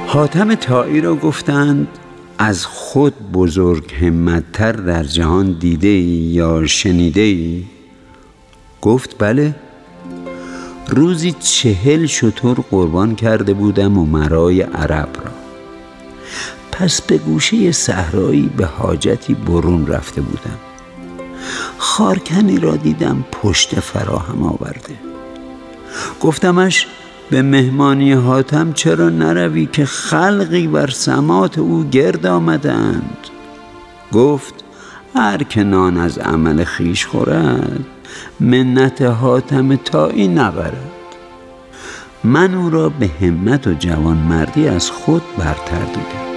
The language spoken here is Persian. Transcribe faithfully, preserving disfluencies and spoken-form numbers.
حاتم طایی را گفتند از خود بزرگ همت‌تر در جهان دیده ای یا شنیده ای؟ گفت بله، روزی چهل شتر قربان کرده بودم و مرای عرب را. پس به گوشه صحرایی به حاجتی برون رفته بودم. خارکنی را دیدم پشت فراهم آورده. گفتمش به مهمانی حاتم چرا نروی که خلقی بر سماط او گرد آمدند؟ گفت هر که نان از عمل خویش خورد منت حاتم طایی نبرد. من او را به همت و جوانمردی از خود برتر دیدم.